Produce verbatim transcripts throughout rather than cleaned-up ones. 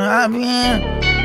I've been.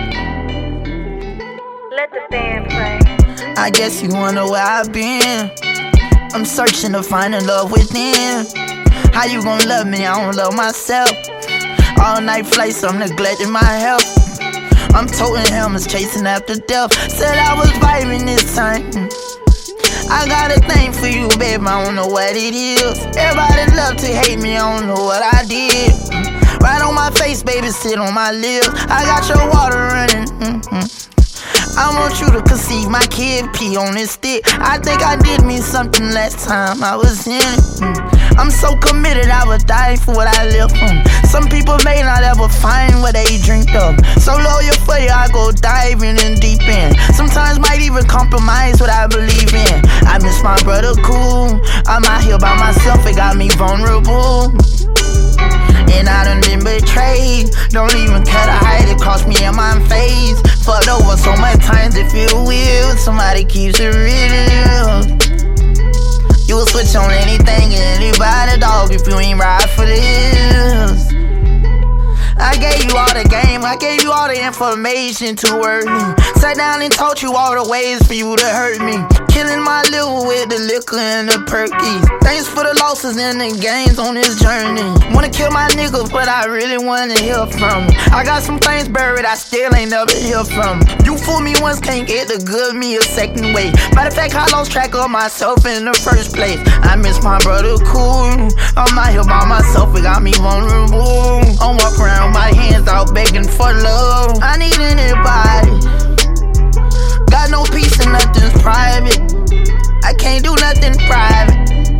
Let the band play. I guess you wonder where I've been. I'm searching to find a love within. How you gon' love me? I don't love myself. All night flights, I'm neglecting my health. I'm toting helmets, chasing after death. Said I was vibing this time. I got a thing for you, babe, I don't know what it is. Everybody love to hate me, I don't know what I did. Right on my face, baby, sit on my lips. I got your water running. Mm-hmm. I want you to conceive my kid, pee on this stick. I think I did me something last time I was in it. Mm. I'm so committed, I would die for what I live from. Some people may not ever find what they dreamed of. So loyal for you, I go diving in deep end. Sometimes might even compromise what I believe in. I miss my brother cool. I'm out here by myself, it got me vulnerable. And I done been betrayed. Don't even care to hide it, cross me in my face. Fucked over so much times it feel weird. Somebody keeps it real. You will switch on anything and anybody, dog, if you ain't ride for this. I gave you all the game, I gave you all the information to work me. Sat down and taught you all the ways for you to hurt me. Killing my liver with the liquor and the perkies. Thanks for the losses and the gains on this journey. Wanna kill my niggas, but I really wanna hear from them. I got some things buried, I still ain't never hear from them. You fool me once, can't get the good me a second way. Matter of fact, I lost track of myself in the first place. I miss my brother cool. I'm out here by myself, it got me vulnerable. I'm walking around my hands out begging for love. I need anybody. Got no peace and nothing's private. I can't do nothing private.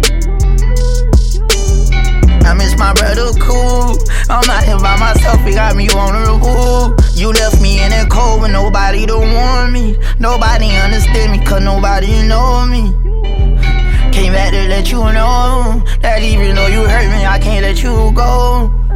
I miss my brother cool. I'm out here by myself, it got me vulnerable. You left me in that cold when nobody don't want me. Nobody understand me cause nobody know me. Came back to let you know that even though you hurt me, I can't let you go.